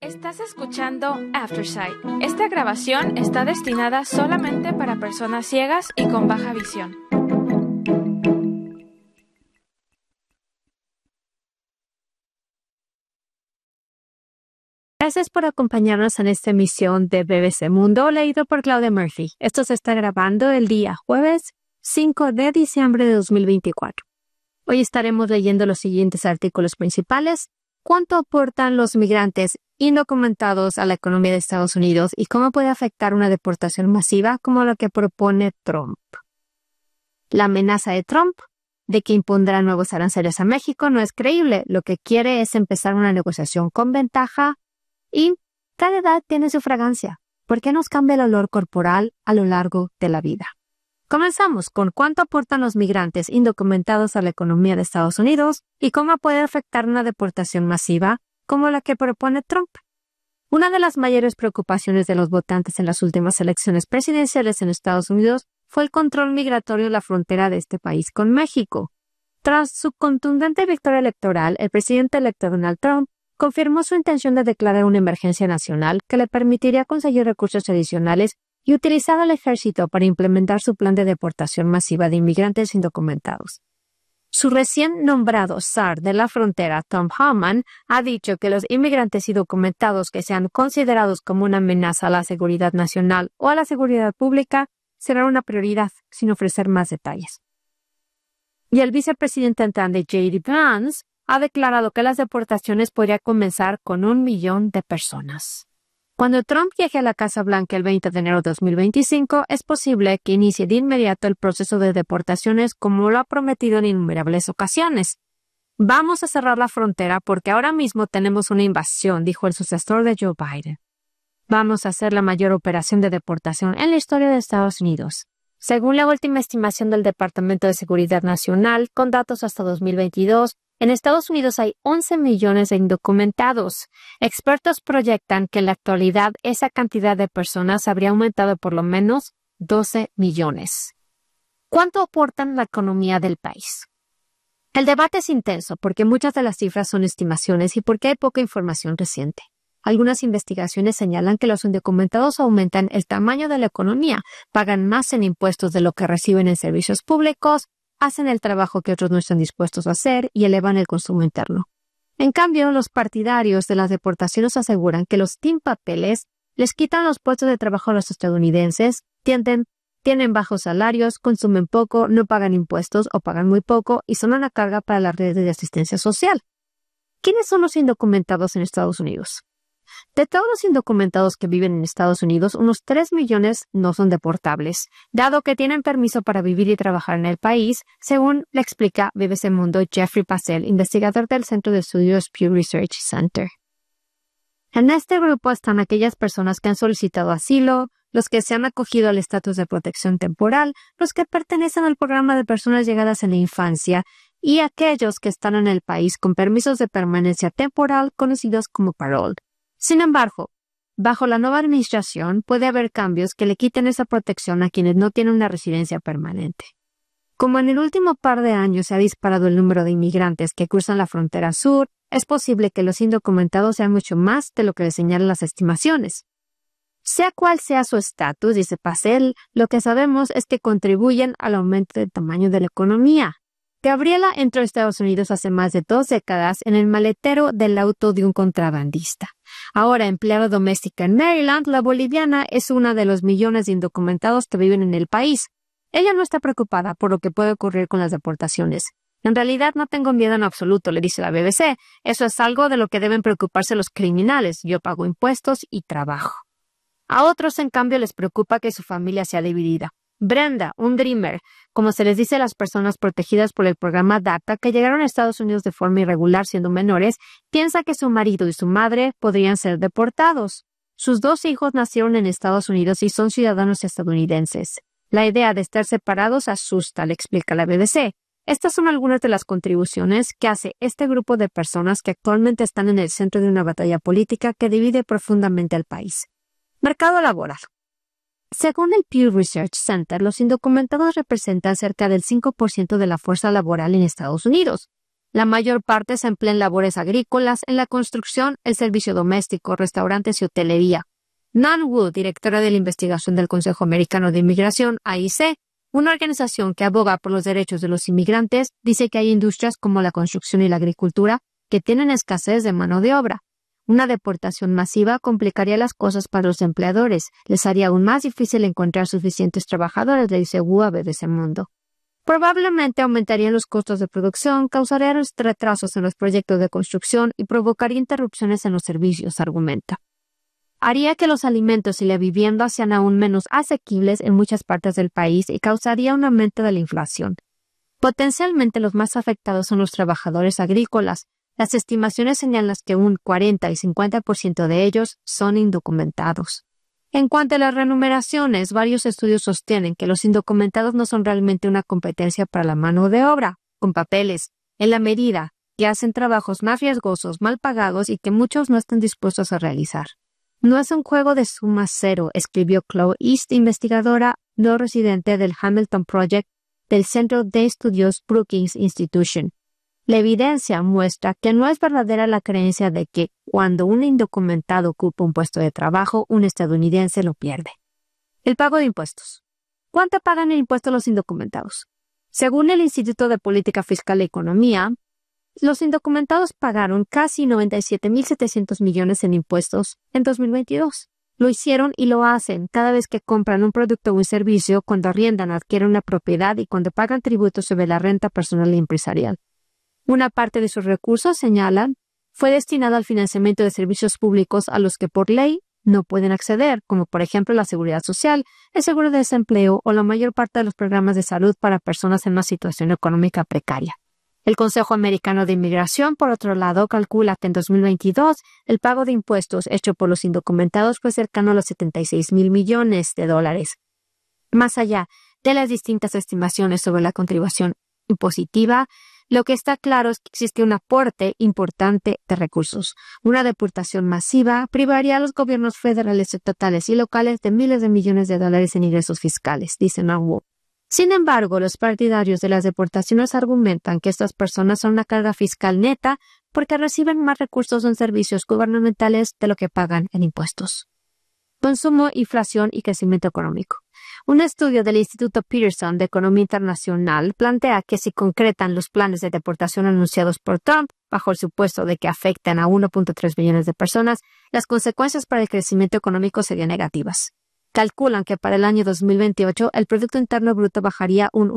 Estás escuchando Aftersight. Esta grabación está destinada solamente para personas ciegas y con baja visión. Gracias por acompañarnos en esta emisión de BBC Mundo, leído por Claudia Murphy. Esto se está grabando el día jueves 5 de diciembre de 2024. Hoy estaremos leyendo los siguientes artículos principales: ¿cuánto aportan los migrantes indocumentados a la economía de Estados Unidos y cómo puede afectar una deportación masiva como la que propone Trump? La amenaza de Trump de que impondrá nuevos aranceles a México no es creíble. Lo que quiere es empezar una negociación con ventaja y cada edad tiene su fragancia. ¿Por qué nos cambia el olor corporal a lo largo de la vida? Comenzamos con cuánto aportan los migrantes indocumentados a la economía de Estados Unidos y cómo puede afectar una deportación masiva como la que propone Trump. Una de las mayores preocupaciones de los votantes en las últimas elecciones presidenciales en Estados Unidos fue el control migratorio en la frontera de este país con México. Tras su contundente victoria electoral, el presidente electo Donald Trump confirmó su intención de declarar una emergencia nacional que le permitiría conseguir recursos adicionales y utilizar al ejército para implementar su plan de deportación masiva de inmigrantes indocumentados. Su recién nombrado zar de la frontera, Tom Homan, ha dicho que los inmigrantes indocumentados que sean considerados como una amenaza a la seguridad nacional o a la seguridad pública serán una prioridad, sin ofrecer más detalles. Y el vicepresidente entrante J.D. Vance ha declarado que las deportaciones podrían comenzar con 1 millón de personas. Cuando Trump llegue a la Casa Blanca el 20 de enero de 2025, es posible que inicie de inmediato el proceso de deportaciones como lo ha prometido en innumerables ocasiones. Vamos a cerrar la frontera porque ahora mismo tenemos una invasión, dijo el sucesor de Joe Biden. Vamos a hacer la mayor operación de deportación en la historia de Estados Unidos. Según la última estimación del Departamento de Seguridad Nacional, con datos hasta 2022, en Estados Unidos hay 11 millones de indocumentados. Expertos proyectan que en la actualidad esa cantidad de personas habría aumentado por lo menos 12 millones. ¿Cuánto aportan la economía del país? El debate es intenso porque muchas de las cifras son estimaciones y porque hay poca información reciente. Algunas investigaciones señalan que los indocumentados aumentan el tamaño de la economía, pagan más en impuestos de lo que reciben en servicios públicos, hacen el trabajo que otros no están dispuestos a hacer y elevan el consumo interno. En cambio, los partidarios de las deportaciones aseguran que los sin papeles les quitan los puestos de trabajo a los estadounidenses, tienen bajos salarios, consumen poco, no pagan impuestos o pagan muy poco y son una carga para las redes de asistencia social. ¿Quiénes son los indocumentados en Estados Unidos? De todos los indocumentados que viven en Estados Unidos, unos 3 millones no son deportables, dado que tienen permiso para vivir y trabajar en el país, según le explica BBC Mundo Jeffrey Passell, investigador del Centro de Estudios Pew Research Center. En este grupo están aquellas personas que han solicitado asilo, los que se han acogido al estatus de protección temporal, los que pertenecen al programa de personas llegadas en la infancia y aquellos que están en el país con permisos de permanencia temporal conocidos como parole. Sin embargo, bajo la nueva administración puede haber cambios que le quiten esa protección a quienes no tienen una residencia permanente. Como en el último par de años se ha disparado el número de inmigrantes que cruzan la frontera sur, es posible que los indocumentados sean mucho más de lo que les señalan las estimaciones. Sea cual sea su estatus, dice Passell, lo que sabemos es que contribuyen al aumento del tamaño de la economía. Gabriela entró a Estados Unidos hace más de 2 décadas en el maletero del auto de un contrabandista. Ahora empleada doméstica en Maryland, la boliviana es una de los millones de indocumentados que viven en el país. Ella no está preocupada por lo que puede ocurrir con las deportaciones. En realidad no tengo miedo en absoluto, le dice la BBC. Eso es algo de lo que deben preocuparse los criminales. Yo pago impuestos y trabajo. A otros, en cambio, les preocupa que su familia sea dividida. Brenda, un dreamer, como se les dice a las personas protegidas por el programa DACA que llegaron a Estados Unidos de forma irregular siendo menores, piensa que su marido y su madre podrían ser deportados. Sus 2 hijos nacieron en Estados Unidos y son ciudadanos estadounidenses. La idea de estar separados asusta, le explica la BBC. Estas son algunas de las contribuciones que hace este grupo de personas que actualmente están en el centro de una batalla política que divide profundamente al país. Mercado laboral. Según el Pew Research Center, los indocumentados representan cerca del 5% de la fuerza laboral en Estados Unidos. La mayor parte se emplea en labores agrícolas, en la construcción, el servicio doméstico, restaurantes y hotelería. Nan Wu, directora de la investigación del Consejo Americano de Inmigración, AIC, una organización que aboga por los derechos de los inmigrantes, dice que hay industrias como la construcción y la agricultura que tienen escasez de mano de obra. Una deportación masiva complicaría las cosas para los empleadores, les haría aún más difícil encontrar suficientes trabajadores, le dice Wu a BBC Mundo. Probablemente aumentarían los costos de producción, causaría retrasos en los proyectos de construcción y provocaría interrupciones en los servicios, argumenta. Haría que los alimentos y la vivienda sean aún menos asequibles en muchas partes del país y causaría un aumento de la inflación. Potencialmente los más afectados son los trabajadores agrícolas. Las estimaciones señalan que un 40 y 50% de ellos son indocumentados. En cuanto a las remuneraciones, varios estudios sostienen que los indocumentados no son realmente una competencia para la mano de obra, con papeles, en la medida que hacen trabajos más riesgosos, mal pagados y que muchos no están dispuestos a realizar. No es un juego de suma cero, escribió Chloe East, investigadora no residente del Hamilton Project del Centro de Estudios Brookings Institution. La evidencia muestra que no es verdadera la creencia de que cuando un indocumentado ocupa un puesto de trabajo, un estadounidense lo pierde. El pago de impuestos. ¿Cuánto pagan en impuestos los indocumentados? Según el Instituto de Política Fiscal y Economía, los indocumentados pagaron casi 97.700 millones en impuestos en 2022. Lo hicieron y lo hacen cada vez que compran un producto o un servicio, cuando arriendan, adquieren una propiedad y cuando pagan tributos sobre la renta personal y empresarial. Una parte de sus recursos, señalan, fue destinada al financiamiento de servicios públicos a los que por ley no pueden acceder, como por ejemplo la seguridad social, el seguro de desempleo o la mayor parte de los programas de salud para personas en una situación económica precaria. El Consejo Americano de Inmigración, por otro lado, calcula que en 2022 el pago de impuestos hecho por los indocumentados fue cercano a los 76.000 millones de dólares. Más allá de las distintas estimaciones sobre la contribución impositiva, lo que está claro es que existe un aporte importante de recursos. Una deportación masiva privaría a los gobiernos federales, estatales y locales de miles de millones de dólares en ingresos fiscales, dice Nan Wu. Sin embargo, los partidarios de las deportaciones argumentan que estas personas son una carga fiscal neta porque reciben más recursos en servicios gubernamentales de lo que pagan en impuestos. Consumo, inflación y crecimiento económico. Un estudio del Instituto Peterson de Economía Internacional plantea que si concretan los planes de deportación anunciados por Trump, bajo el supuesto de que afectan a 1.3 billones de personas, las consecuencias para el crecimiento económico serían negativas. Calculan que para el año 2028 el Producto Interno Bruto bajaría un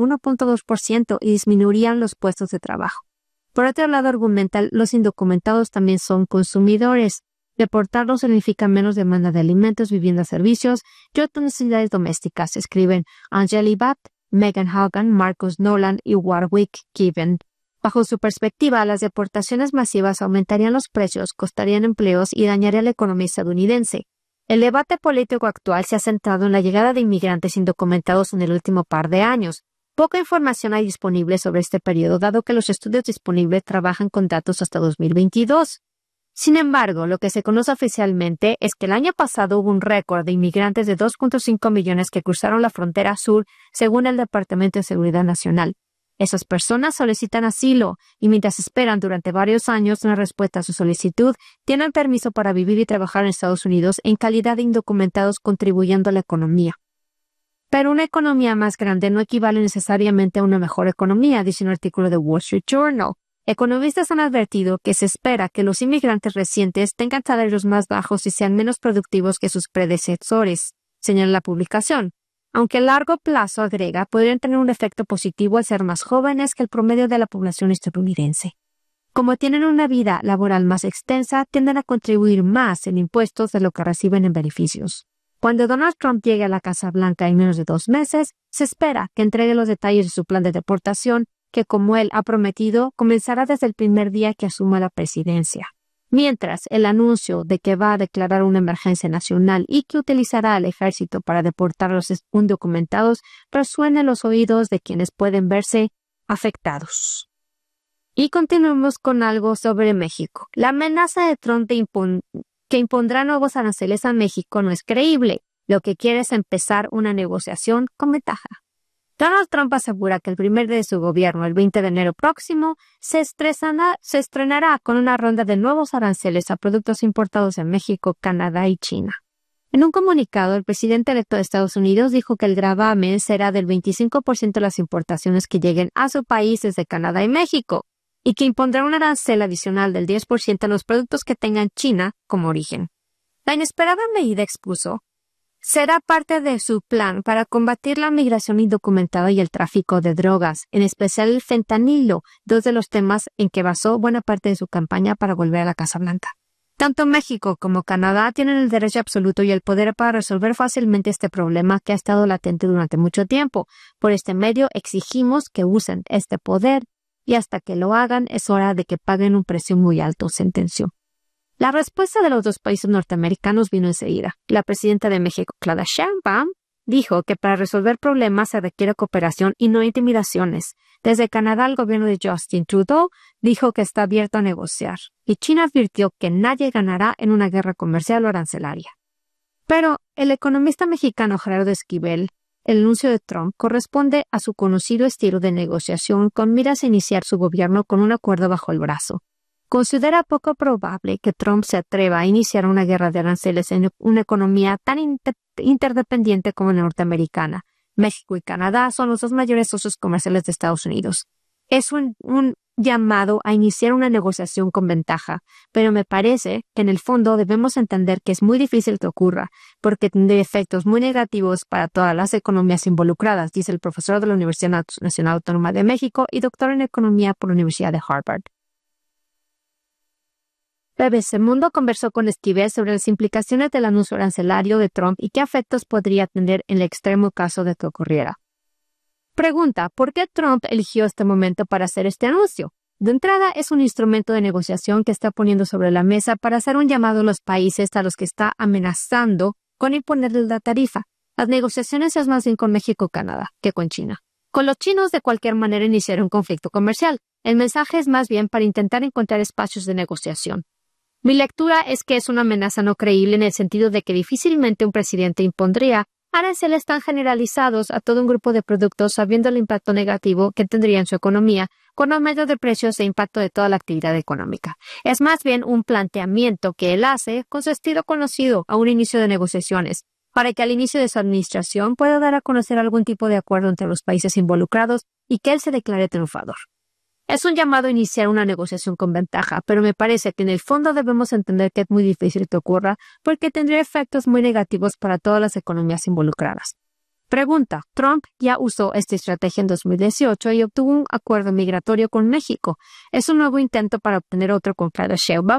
1.2% y disminuirían los puestos de trabajo. Por otro lado, argumentan, los indocumentados también son consumidores. Deportarlos significa menos demanda de alimentos, viviendas, servicios y otras necesidades domésticas, escriben Angeli Batt, Megan Hagan, Marcus Nolan y Warwick Given. Bajo su perspectiva, las deportaciones masivas aumentarían los precios, costarían empleos y dañarían la economía estadounidense. El debate político actual se ha centrado en la llegada de inmigrantes indocumentados en el último par de años. Poca información hay disponible sobre este periodo, dado que los estudios disponibles trabajan con datos hasta 2022. Sin embargo, lo que se conoce oficialmente es que el año pasado hubo un récord de inmigrantes de 2.5 millones que cruzaron la frontera sur, según el Departamento de Seguridad Nacional. Esas personas solicitan asilo y mientras esperan durante varios años una respuesta a su solicitud, tienen permiso para vivir y trabajar en Estados Unidos en calidad de indocumentados, contribuyendo a la economía. Pero una economía más grande no equivale necesariamente a una mejor economía, dice un artículo de Wall Street Journal. Economistas han advertido que se espera que los inmigrantes recientes tengan salarios más bajos y sean menos productivos que sus predecesores, señala la publicación. Aunque a largo plazo, agrega, podrían tener un efecto positivo al ser más jóvenes que el promedio de la población estadounidense. Como tienen una vida laboral más extensa, tienden a contribuir más en impuestos de lo que reciben en beneficios. Cuando Donald Trump llegue a la Casa Blanca en menos de 2 meses, se espera que entregue los detalles de su plan de deportación, que, como él ha prometido, comenzará desde el primer día que asuma la presidencia. Mientras, el anuncio de que va a declarar una emergencia nacional y que utilizará al ejército para deportar a los indocumentados resuena en los oídos de quienes pueden verse afectados. Y continuemos con algo sobre México. La amenaza de Trump que impondrá nuevos aranceles a México no es creíble. Lo que quiere es empezar una negociación con ventaja. Donald Trump asegura que el primer día de su gobierno, el 20 de enero próximo, se estrenará con una ronda de nuevos aranceles a productos importados de México, Canadá y China. En un comunicado, el presidente electo de Estados Unidos dijo que el gravamen será del 25% de las importaciones que lleguen a su país desde Canadá y México, y que impondrá un arancel adicional del 10% en los productos que tengan China como origen. La inesperada medida, expuso, será parte de su plan para combatir la migración indocumentada y el tráfico de drogas, en especial el fentanilo, dos de los temas en que basó buena parte de su campaña para volver a la Casa Blanca. Tanto México como Canadá tienen el derecho absoluto y el poder para resolver fácilmente este problema que ha estado latente durante mucho tiempo. Por este medio exigimos que usen este poder y hasta que lo hagan es hora de que paguen un precio muy alto, sentenció. La respuesta de los dos países norteamericanos vino enseguida. La presidenta de México, Claudia Sheinbaum, dijo que para resolver problemas se requiere cooperación y no intimidaciones. Desde Canadá, el gobierno de Justin Trudeau dijo que está abierto a negociar. Y China advirtió que nadie ganará en una guerra comercial o arancelaria. Pero el economista mexicano Gerardo Esquivel, el anuncio de Trump corresponde a su conocido estilo de negociación con miras a iniciar su gobierno con un acuerdo bajo el brazo. Considera poco probable que Trump se atreva a iniciar una guerra de aranceles en una economía tan interdependiente como la norteamericana. México y Canadá son los dos mayores socios comerciales de Estados Unidos. Es un llamado a iniciar una negociación con ventaja, pero me parece que en el fondo debemos entender que es muy difícil que ocurra, porque tendría efectos muy negativos para todas las economías involucradas, dice el profesor de la Universidad Nacional Autónoma de México y doctor en Economía por la Universidad de Harvard. BBC Mundo conversó con Esquivel sobre las implicaciones del anuncio arancelario de Trump y qué efectos podría tener en el extremo caso de que ocurriera. Pregunta, ¿por qué Trump eligió este momento para hacer este anuncio? De entrada, es un instrumento de negociación que está poniendo sobre la mesa para hacer un llamado a los países a los que está amenazando con imponerles la tarifa. Las negociaciones es más bien con México y Canadá que con China. Con los chinos, de cualquier manera, iniciar un conflicto comercial. El mensaje es más bien para intentar encontrar espacios de negociación. Mi lectura es que es una amenaza no creíble en el sentido de que difícilmente un presidente impondría aranceles tan generalizados a todo un grupo de productos sabiendo el impacto negativo que tendría en su economía con aumento de precios e impacto de toda la actividad económica. Es más bien un planteamiento que él hace con su estilo conocido a un inicio de negociaciones, para que al inicio de su administración pueda dar a conocer algún tipo de acuerdo entre los países involucrados y que él se declare triunfador. Es un llamado a iniciar una negociación con ventaja, pero me parece que en el fondo debemos entender que es muy difícil que ocurra porque tendría efectos muy negativos para todas las economías involucradas. Pregunta, Trump ya usó esta estrategia en 2018 y obtuvo un acuerdo migratorio con México. ¿Es un nuevo intento para obtener otro con Claudia Sheinbaum?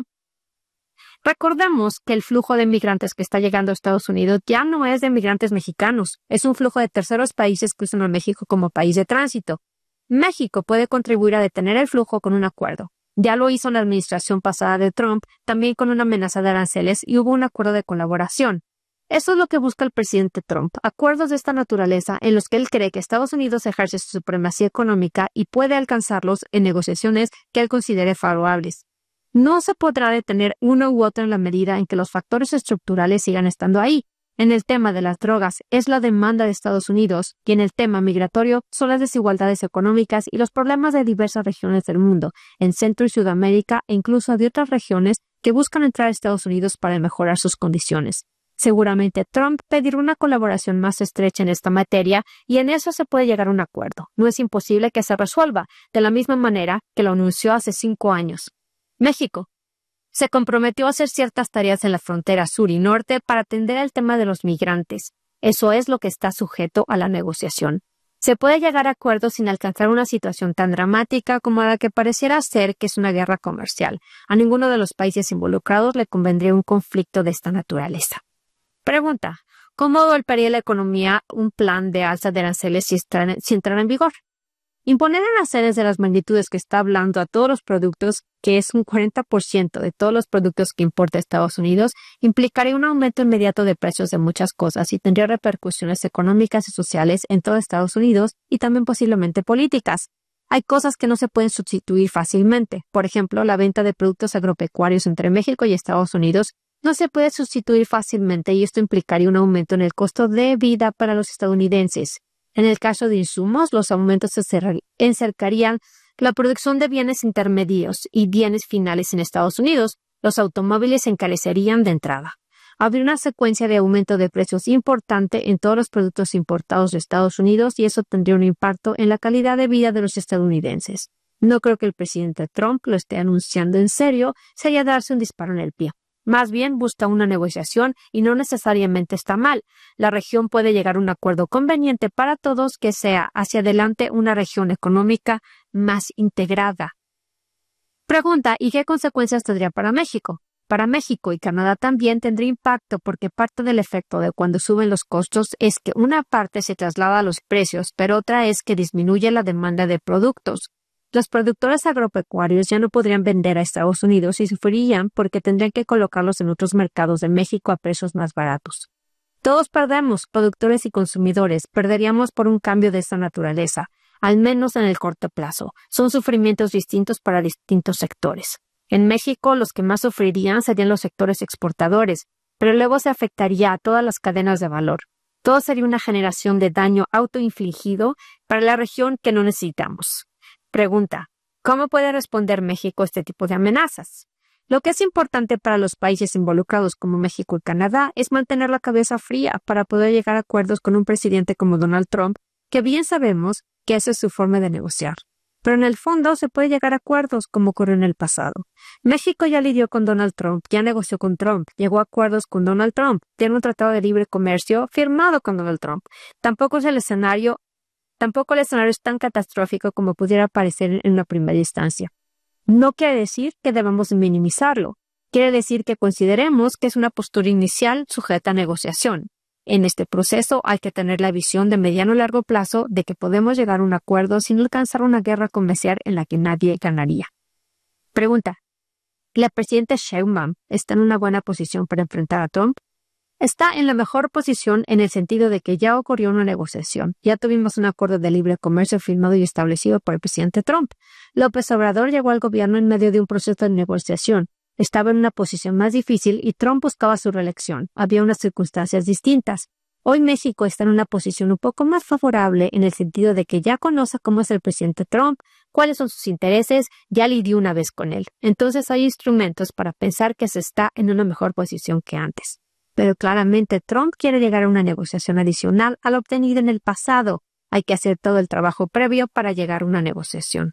Recordemos que el flujo de migrantes que está llegando a Estados Unidos ya no es de migrantes mexicanos, es un flujo de terceros países que usan a México como país de tránsito. México puede contribuir a detener el flujo con un acuerdo. Ya lo hizo en la administración pasada de Trump, también con una amenaza de aranceles y hubo un acuerdo de colaboración. Eso es lo que busca el presidente Trump, acuerdos de esta naturaleza en los que él cree que Estados Unidos ejerce su supremacía económica y puede alcanzarlos en negociaciones que él considere favorables. No se podrá detener uno u otro en la medida en que los factores estructurales sigan estando ahí. En el tema de las drogas es la demanda de Estados Unidos y en el tema migratorio son las desigualdades económicas y los problemas de diversas regiones del mundo, en Centro y Sudamérica e incluso de otras regiones que buscan entrar a Estados Unidos para mejorar sus condiciones. Seguramente Trump pedirá una colaboración más estrecha en esta materia y en eso se puede llegar a un acuerdo. No es imposible que se resuelva, de la misma manera que lo anunció hace 5 años. México se comprometió a hacer ciertas tareas en la frontera sur y norte para atender el tema de los migrantes. Eso es lo que está sujeto a la negociación. Se puede llegar a acuerdos sin alcanzar una situación tan dramática como la que pareciera ser que es una guerra comercial. A ninguno de los países involucrados le convendría un conflicto de esta naturaleza. Pregunta, ¿cómo golpearía la economía un plan de alza de aranceles si entrara en vigor? Imponer aranceles de las magnitudes que está hablando a todos los productos, que es un 40% de todos los productos que importa Estados Unidos, implicaría un aumento inmediato de precios de muchas cosas y tendría repercusiones económicas y sociales en todo Estados Unidos y también posiblemente políticas. Hay cosas que no se pueden sustituir fácilmente. Por ejemplo, la venta de productos agropecuarios entre México y Estados Unidos no se puede sustituir fácilmente y esto implicaría un aumento en el costo de vida para los estadounidenses. En el caso de insumos, los aumentos se encercarían la producción de bienes intermedios y bienes finales en Estados Unidos. Los automóviles se encarecerían de entrada. Habría una secuencia de aumento de precios importante en todos los productos importados de Estados Unidos y eso tendría un impacto en la calidad de vida de los estadounidenses. No creo que el presidente Trump lo esté anunciando en serio, sería darse un disparo en el pie. Más bien busca una negociación y no necesariamente está mal. La región puede llegar a un acuerdo conveniente para todos que sea hacia adelante una región económica más integrada. Pregunta, ¿y qué consecuencias tendría para México? Para México y Canadá también tendría impacto porque parte del efecto de cuando suben los costos es que una parte se traslada a los precios, pero otra es que disminuye la demanda de productos. Los productores agropecuarios ya no podrían vender a Estados Unidos y sufrirían porque tendrían que colocarlos en otros mercados de México a precios más baratos. Todos perdemos, productores y consumidores, perderíamos por un cambio de esta naturaleza, al menos en el corto plazo. Son sufrimientos distintos para distintos sectores. En México, los que más sufrirían serían los sectores exportadores, pero luego se afectaría a todas las cadenas de valor. Todo sería una generación de daño autoinfligido para la región que no necesitamos. Pregunta, ¿cómo puede responder México a este tipo de amenazas? Lo que es importante para los países involucrados como México y Canadá es mantener la cabeza fría para poder llegar a acuerdos con un presidente como Donald Trump, que bien sabemos que esa es su forma de negociar. Pero en el fondo se puede llegar a acuerdos como ocurrió en el pasado. México ya lidió con Donald Trump, ya negoció con Trump, llegó a acuerdos con Donald Trump, tiene un tratado de libre comercio firmado con Donald Trump. Tampoco el escenario es tan catastrófico como pudiera parecer en una primera instancia. No quiere decir que debamos minimizarlo. Quiere decir que consideremos que es una postura inicial sujeta a negociación. En este proceso hay que tener la visión de mediano y largo plazo de que podemos llegar a un acuerdo sin alcanzar una guerra comercial en la que nadie ganaría. Pregunta, ¿la presidenta Sheinbaum está en una buena posición para enfrentar a Trump? Está en la mejor posición en el sentido de que ya ocurrió una negociación. Ya tuvimos un acuerdo de libre comercio firmado y establecido por el presidente Trump. López Obrador llegó al gobierno en medio de un proceso de negociación. Estaba en una posición más difícil y Trump buscaba su reelección. Había unas circunstancias distintas. Hoy México está en una posición un poco más favorable en el sentido de que ya conoce cómo es el presidente Trump, cuáles son sus intereses, ya lidió una vez con él. Entonces hay instrumentos para pensar que se está en una mejor posición que antes. Pero claramente Trump quiere llegar a una negociación adicional a lo obtenido en el pasado. Hay que hacer todo el trabajo previo para llegar a una negociación.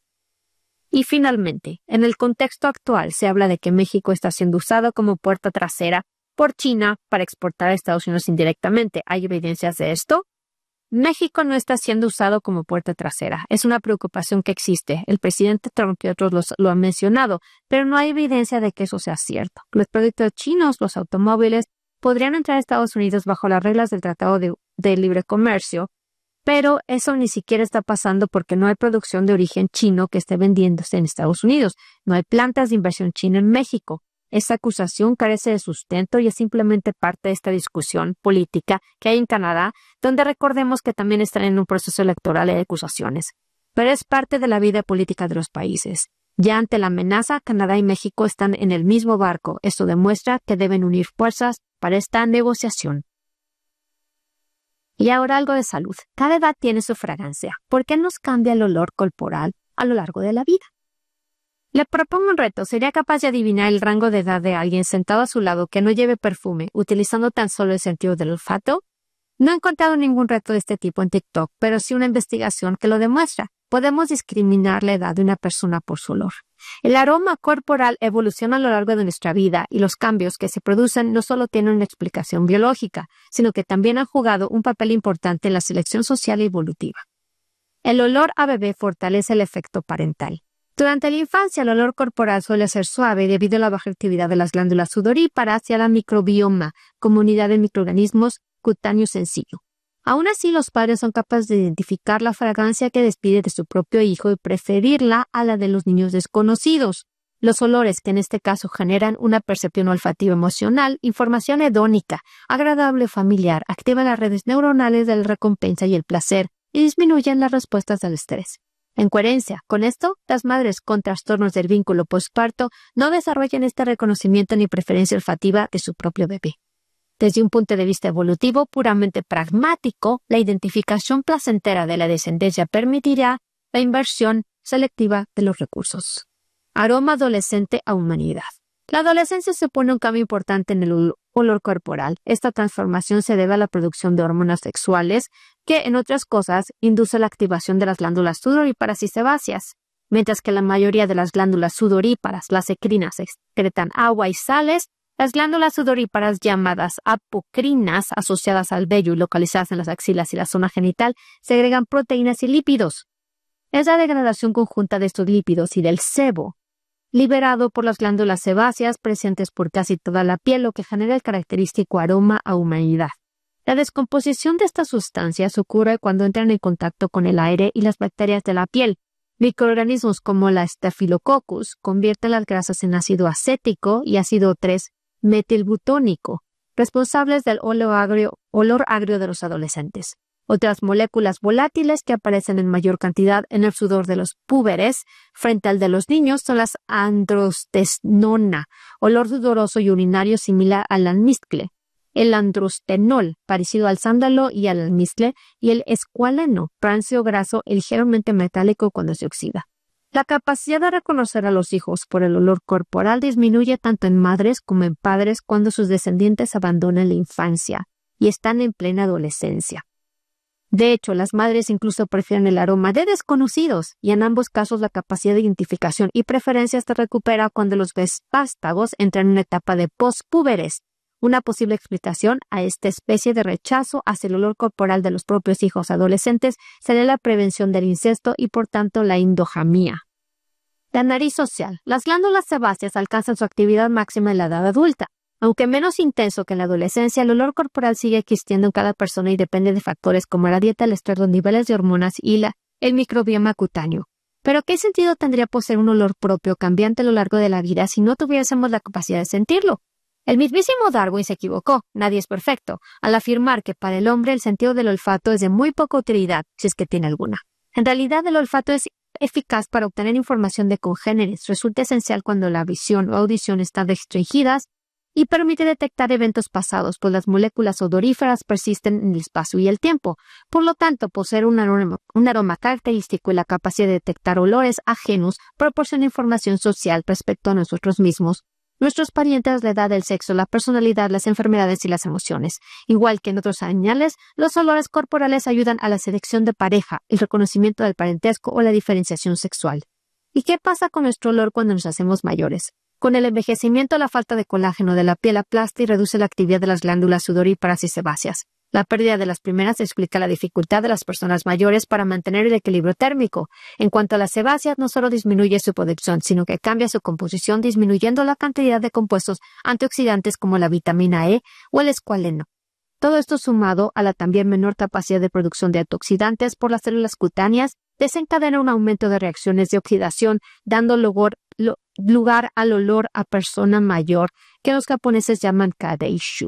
Y finalmente, en el contexto actual se habla de que México está siendo usado como puerta trasera por China para exportar a Estados Unidos indirectamente. ¿Hay evidencias de esto? México no está siendo usado como puerta trasera. Es una preocupación que existe. El presidente Trump y otros lo han mencionado, pero no hay evidencia de que eso sea cierto. Los productos chinos, los automóviles, podrían entrar a Estados Unidos bajo las reglas del Tratado de Libre Comercio, pero eso ni siquiera está pasando porque no hay producción de origen chino que esté vendiéndose en Estados Unidos. No hay plantas de inversión china en México. Esa acusación carece de sustento y es simplemente parte de esta discusión política que hay en Canadá, donde recordemos que también están en un proceso electoral de acusaciones. Pero es parte de la vida política de los países. Ya ante la amenaza, Canadá y México están en el mismo barco. Esto demuestra que deben unir fuerzas para esta negociación. Y ahora algo de salud. Cada edad tiene su fragancia. ¿Por qué nos cambia el olor corporal a lo largo de la vida? Le propongo un reto. ¿Sería capaz de adivinar el rango de edad de alguien sentado a su lado que no lleve perfume, utilizando tan solo el sentido del olfato? No he encontrado ningún reto de este tipo en TikTok, pero sí una investigación que lo demuestra. Podemos discriminar la edad de una persona por su olor. El aroma corporal evoluciona a lo largo de nuestra vida y los cambios que se producen no solo tienen una explicación biológica, sino que también han jugado un papel importante en la selección social y evolutiva. El olor a bebé fortalece el efecto parental. Durante la infancia, el olor corporal suele ser suave debido a la baja actividad de las glándulas sudoríparas y a la microbioma, comunidad de microorganismos cutáneo sencillo. Aún así, los padres son capaces de identificar la fragancia que despide de su propio hijo y preferirla a la de los niños desconocidos. Los olores, que en este caso generan una percepción olfativa emocional, información hedónica, agradable, familiar, activan las redes neuronales de la recompensa y el placer y disminuyen las respuestas al estrés. En coherencia con esto, las madres con trastornos del vínculo postparto no desarrollan este reconocimiento ni preferencia olfativa de su propio bebé. Desde un punto de vista evolutivo puramente pragmático, la identificación placentera de la descendencia permitirá la inversión selectiva de los recursos. Aroma adolescente a humanidad. La adolescencia supone un cambio importante en el olor corporal. Esta transformación se debe a la producción de hormonas sexuales que, en otras cosas, induce la activación de las glándulas sudoríparas y sebáceas. Mientras que la mayoría de las glándulas sudoríparas, las ecrinas, excretan agua y sales, las glándulas sudoríparas llamadas apocrinas, asociadas al vello y localizadas en las axilas y la zona genital, segregan proteínas y lípidos. Es la degradación conjunta de estos lípidos y del sebo, liberado por las glándulas sebáceas presentes por casi toda la piel, lo que genera el característico aroma a humanidad. La descomposición de estas sustancias ocurre cuando entran en contacto con el aire y las bacterias de la piel. Microorganismos como la Staphylococcus convierten las grasas en ácido acético y ácido 3-metilbutónico, responsables del olor agrio de los adolescentes. Otras moléculas volátiles que aparecen en mayor cantidad en el sudor de los púberes frente al de los niños son las androstenona, olor sudoroso y urinario similar al almizcle, el androstenol, parecido al sándalo y al almizcle, y el escualeno, rancio graso y ligeramente metálico cuando se oxida. La capacidad de reconocer a los hijos por el olor corporal disminuye tanto en madres como en padres cuando sus descendientes abandonan la infancia y están en plena adolescencia. De hecho, las madres incluso prefieren el aroma de desconocidos y en ambos casos la capacidad de identificación y preferencia se recupera cuando los vástagos entran en una etapa de pospúberes. Una posible explicación a esta especie de rechazo hacia el olor corporal de los propios hijos adolescentes sería la prevención del incesto y por tanto la endogamia. La nariz social. Las glándulas sebáceas alcanzan su actividad máxima en la edad adulta. Aunque menos intenso que en la adolescencia, el olor corporal sigue existiendo en cada persona y depende de factores como la dieta, el estrés, los niveles de hormonas y el microbioma cutáneo. Pero ¿qué sentido tendría poseer un olor propio cambiante a lo largo de la vida si no tuviésemos la capacidad de sentirlo? El mismísimo Darwin se equivocó, nadie es perfecto, al afirmar que para el hombre el sentido del olfato es de muy poca utilidad, si es que tiene alguna. En realidad, el olfato es eficaz para obtener información de congéneres, resulta esencial cuando la visión o audición están restringidas, y permite detectar eventos pasados, pues las moléculas odoríferas persisten en el espacio y el tiempo. Por lo tanto, poseer un aroma característico y la capacidad de detectar olores ajenos proporciona información social respecto a nosotros mismos, nuestros parientes, la edad, el sexo, la personalidad, las enfermedades y las emociones. Igual que en otros animales, los olores corporales ayudan a la selección de pareja, el reconocimiento del parentesco o la diferenciación sexual. ¿Y qué pasa con nuestro olor cuando nos hacemos mayores? Con el envejecimiento, la falta de colágeno de la piel aplasta y reduce la actividad de las glándulas sudoríparas y sebáceas. La pérdida de las primeras explica la dificultad de las personas mayores para mantener el equilibrio térmico. En cuanto a las sebáceas, no solo disminuye su producción, sino que cambia su composición disminuyendo la cantidad de compuestos antioxidantes como la vitamina E o el escualeno. Todo esto sumado a la también menor capacidad de producción de antioxidantes por las células cutáneas desencadena un aumento de reacciones de oxidación, dando lugar al olor a persona mayor que los japoneses llaman kadeishu.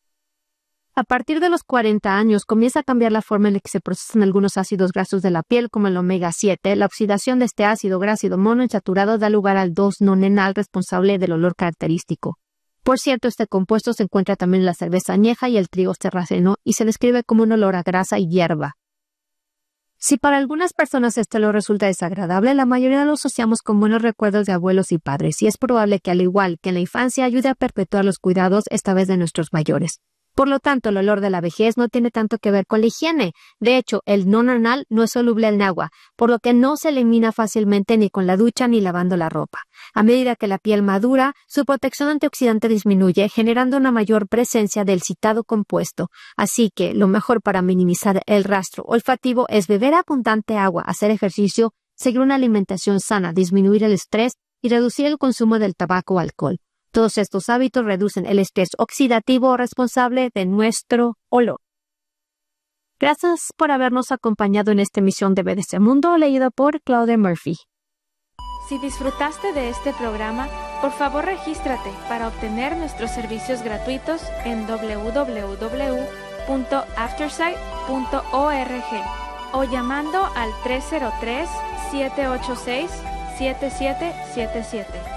A partir de los 40 años comienza a cambiar la forma en la que se procesan algunos ácidos grasos de la piel como el omega 7. La oxidación de este ácido grásido monoinsaturado da lugar al 2-nonenal responsable del olor característico. Por cierto, este compuesto se encuentra también en la cerveza añeja y el trigo sarraceno y se describe como un olor a grasa y hierba. Si para algunas personas este olor resulta desagradable, la mayoría lo asociamos con buenos recuerdos de abuelos y padres, y es probable que al igual que en la infancia ayude a perpetuar los cuidados, esta vez de nuestros mayores. Por lo tanto, el olor de la vejez no tiene tanto que ver con la higiene. De hecho, el nonanal no es soluble en agua, por lo que no se elimina fácilmente ni con la ducha ni lavando la ropa. A medida que la piel madura, su protección antioxidante disminuye, generando una mayor presencia del citado compuesto. Así que lo mejor para minimizar el rastro olfativo es beber abundante agua, hacer ejercicio, seguir una alimentación sana, disminuir el estrés y reducir el consumo del tabaco o alcohol. Todos estos hábitos reducen el estrés oxidativo responsable de nuestro olor. Gracias por habernos acompañado en esta emisión de BDC Mundo, leído por Claudia Murphy. Si disfrutaste de este programa, por favor regístrate para obtener nuestros servicios gratuitos en www.aftersight.org o llamando al 303-786-7777.